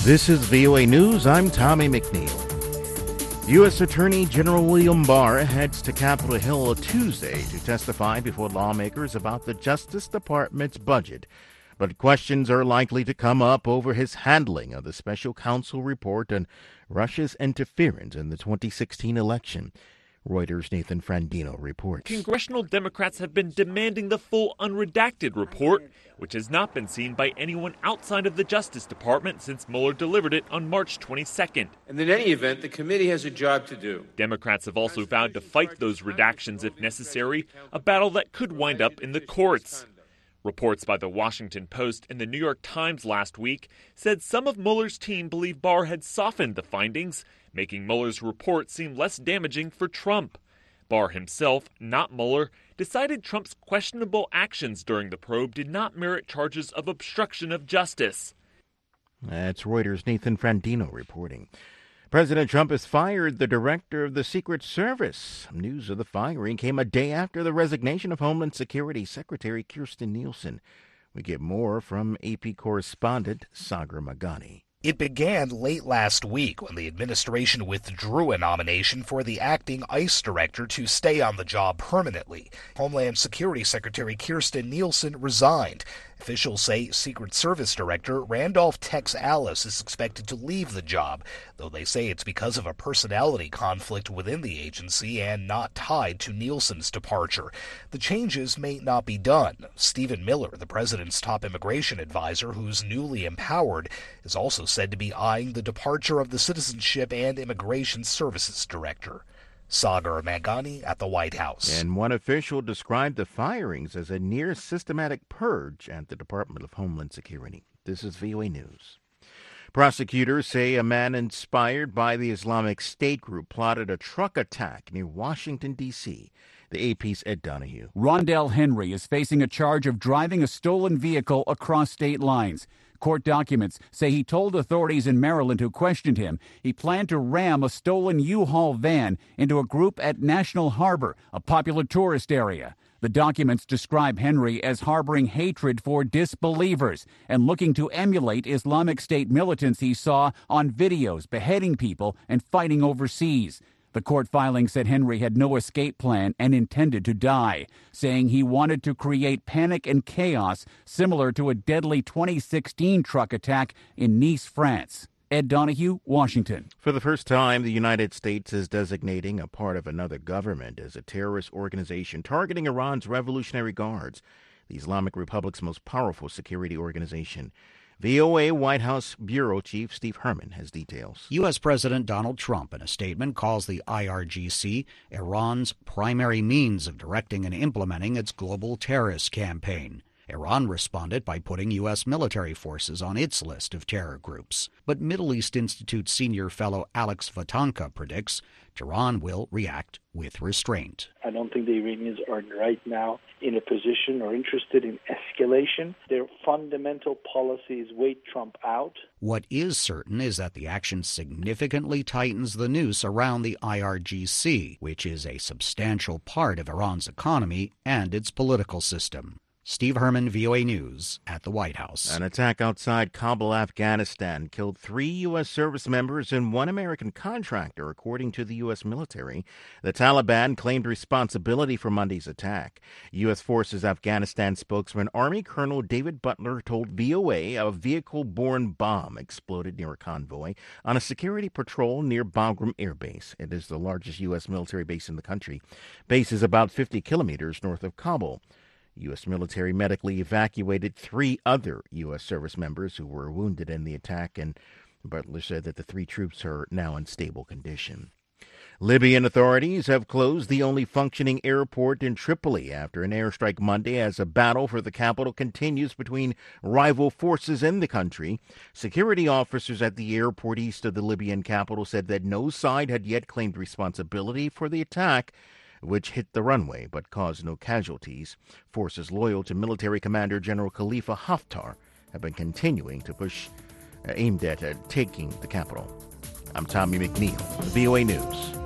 This is VOA News. I'm Tommy McNeil. U.S. Attorney General William Barr heads to Capitol Hill Tuesday to testify before lawmakers about the Justice Department's budget. But questions are likely to come up over his handling of the special counsel report on Russia's interference in the 2016 election. Reuters' Nathan Frandino reports. Congressional Democrats have been demanding the full unredacted report, which has not been seen by anyone outside of the Justice Department since Mueller delivered it on March 22nd. And in any event, the committee has a job to do. Democrats have also vowed to fight those redactions if necessary, a battle that could wind up in the courts. Reports by the Washington Post and the New York Times last week said some of Mueller's team believe Barr had softened the findings, making Mueller's report seem less damaging for Trump. Barr himself, not Mueller, decided Trump's questionable actions during the probe did not merit charges of obstruction of justice. That's Reuters' Nathan Frandino reporting. President Trump has fired the director of the Secret Service. News of the firing came a day after the resignation of Homeland Security Secretary Kirstjen Nielsen. We get more from AP correspondent Sagar Meghani. It began late last week when the administration withdrew a nomination for the acting ICE director to stay on the job permanently. Homeland Security Secretary Kirstjen Nielsen resigned. Officials say Secret Service Director Randolph Tex Alice is expected to leave the job, though they say it's because of a personality conflict within the agency and not tied to Nielsen's departure. The changes may not be done. Stephen Miller, the president's top immigration advisor, who's newly empowered, is also said to be eyeing the departure of the Citizenship and Immigration Services Director. Sagar Meghani at the White House. And one official described the firings as a near systematic purge at the Department of Homeland Security. This is VOA News. Prosecutors say a man inspired by the Islamic State group plotted a truck attack near Washington, D.C. The AP's Ed Donahue. Rondell Henry is facing a charge of driving a stolen vehicle across state lines. Court documents say he told authorities in Maryland who questioned him he planned to ram a stolen U-Haul van into a group at National Harbor, a popular tourist area. The documents describe Henry as harboring hatred for disbelievers and looking to emulate Islamic State militants he saw on videos beheading people and fighting overseas. The court filing said Henry had no escape plan and intended to die, saying he wanted to create panic and chaos similar to a deadly 2016 truck attack in Nice, France. Ed Donahue, Washington. For the first time, the United States is designating a part of another government as a terrorist organization targeting Iran's Revolutionary Guards, the Islamic Republic's most powerful security organization. VOA White House Bureau Chief Steve Herman has details. U.S. President Donald Trump, in a statement, calls the IRGC Iran's primary means of directing and implementing its global terrorist campaign. Iran responded by putting U.S. military forces on its list of terror groups. But Middle East Institute senior fellow Alex Vatanka predicts Tehran will react with restraint. I don't think the Iranians are right now in a position or interested in escalation. Their fundamental policies wait Trump out. What is certain is that the action significantly tightens the noose around the IRGC, which is a substantial part of Iran's economy and its political system. Steve Herman, VOA News, at the White House. An attack outside Kabul, Afghanistan, killed 3 U.S. service members and 1 American contractor, according to the U.S. military. The Taliban claimed responsibility for Monday's attack. U.S. Forces Afghanistan spokesman Army Colonel David Butler told VOA a vehicle-borne bomb exploded near a convoy on a security patrol near Bagram Air Base. It is the largest U.S. military base in the country. Base is about 50 kilometers north of Kabul. U.S. military medically evacuated 3 other U.S. service members who were wounded in the attack, and Butler said that the 3 troops are now in stable condition. Libyan authorities have closed the only functioning airport in Tripoli after an airstrike Monday as a battle for the capital continues between rival forces in the country. Security officers at the airport east of the Libyan capital said that no side had yet claimed responsibility for the attack, which hit the runway but caused no casualties. Forces loyal to military commander General Khalifa Haftar have been continuing to push aimed at taking the capital. I'm Tommy McNeil, VOA News.